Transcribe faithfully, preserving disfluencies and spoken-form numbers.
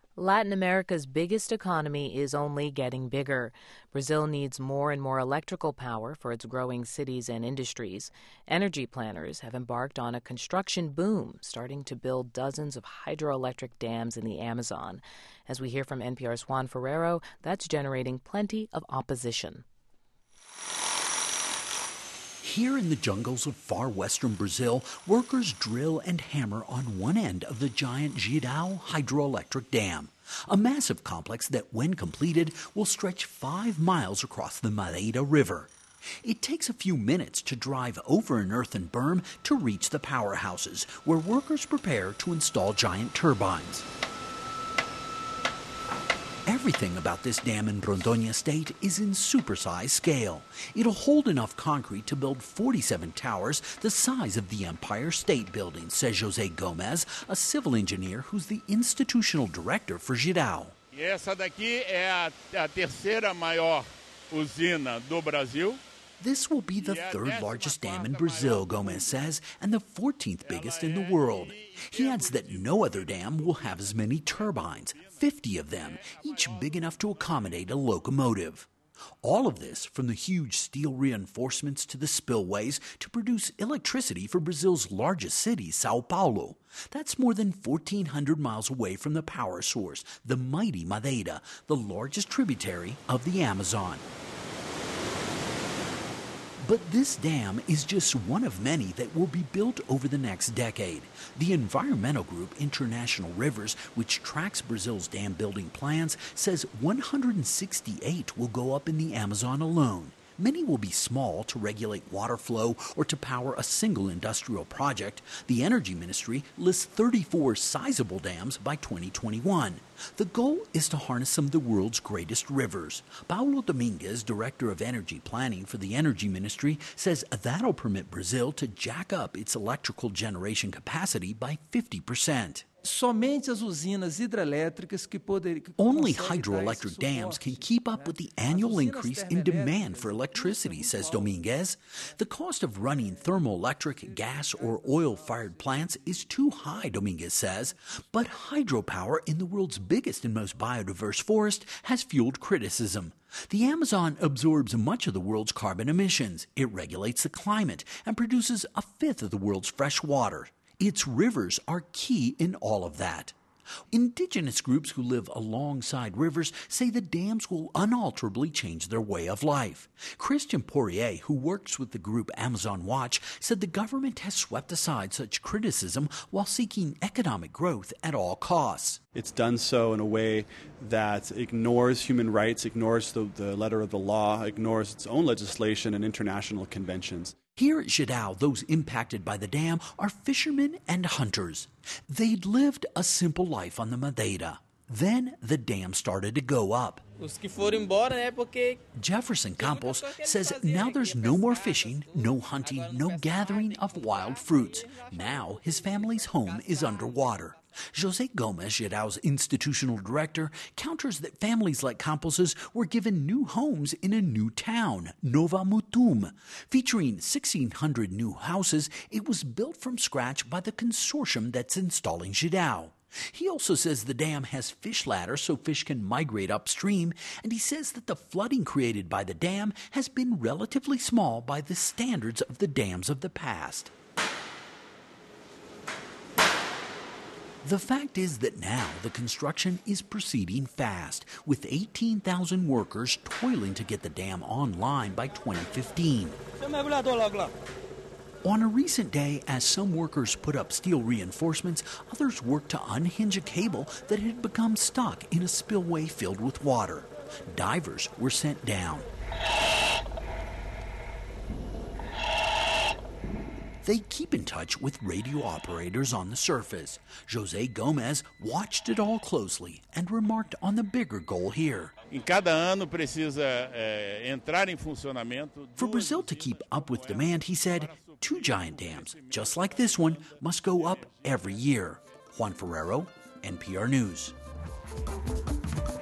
Latin America's biggest economy is only getting bigger. Brazil needs more and more electrical power for its growing cities and industries. Energy planners have embarked on a construction boom, starting to build dozens of hydroelectric dams in the Amazon. As we hear from N P R's Juan Ferrero, that's generating plenty of opposition. Here in the jungles of far western Brazil, workers drill and hammer on one end of the giant Jirau hydroelectric dam, a massive complex that, when completed, will stretch five miles across the Madeira River. It takes a few minutes to drive over an earthen berm to reach the powerhouses, where workers prepare to install giant turbines. Everything about this dam in Rondônia State is in supersized scale. It'll hold enough concrete to build forty-seven towers the size of the Empire State Building, says José Gomes, a civil engineer who's the institutional director for Jirau. E essa daqui é a, a terceira maior usina do Brasil. This will be the third largest dam in Brazil, Gomes says, and the fourteenth biggest in the world. He adds that no other dam will have as many turbines, fifty of them, each big enough to accommodate a locomotive. All of this, from the huge steel reinforcements to the spillways, to produce electricity for Brazil's largest city, Sao Paulo. That's more than fourteen hundred miles away from the power source, the mighty Madeira, the largest tributary of the Amazon. But this dam is just one of many that will be built over the next decade. The environmental group International Rivers, which tracks Brazil's dam building plans, says one hundred sixty-eight will go up in the Amazon alone. Many will be small to regulate water flow or to power a single industrial project. The Energy Ministry lists thirty-four sizable dams by twenty twenty-one. The goal is to harness some of the world's greatest rivers. Paulo Domingues, Director of Energy Planning for the Energy Ministry, says that'll permit Brazil to jack up its electrical generation capacity by fifty percent. Somente as usinas hidrelétricas que poderiam. Only hydroelectric dams can keep up with the annual increase in demand for electricity, says Domingues. The cost of running thermoelectric, gas, or oil-fired plants is too high, Domingues says. But hydropower in the world's biggest and most biodiverse forest has fueled criticism. The Amazon absorbs much of the world's carbon emissions. It regulates the climate and produces a fifth of the world's fresh water. Its rivers are key in all of that. Indigenous groups who live alongside rivers say the dams will unalterably change their way of life. Christian Poirier, who works with the group Amazon Watch, said the government has swept aside such criticism while seeking economic growth at all costs. It's done so in a way that ignores human rights, ignores the, the letter of the law, ignores its own legislation and international conventions. Here at Jirau, those impacted by the dam are fishermen and hunters. They'd lived a simple life on the Madeira. Then the dam started to go up. Jefferson Campos says now there's no more fishing, no hunting, no gathering of wild fruits. Now his family's home is underwater. José Gomes, Jirau's institutional director, counters that families like Campos's were given new homes in a new town, Nova Mutum. Featuring sixteen hundred new houses, it was built from scratch by the consortium that's installing Jirau. He also says the dam has fish ladders so fish can migrate upstream, and he says that the flooding created by the dam has been relatively small by the standards of the dams of the past. The fact is that now the construction is proceeding fast, with eighteen thousand workers toiling to get the dam online by twenty fifteen. On a recent day, as some workers put up steel reinforcements, others worked to unhinge a cable that had become stuck in a spillway filled with water. Divers were sent down. They keep in touch with radio operators on the surface. José Gomes watched it all closely and remarked on the bigger goal here. For Brazil to keep up with demand, he said, two giant dams, just like this one, must go up every year. Juan Ferrero, N P R News.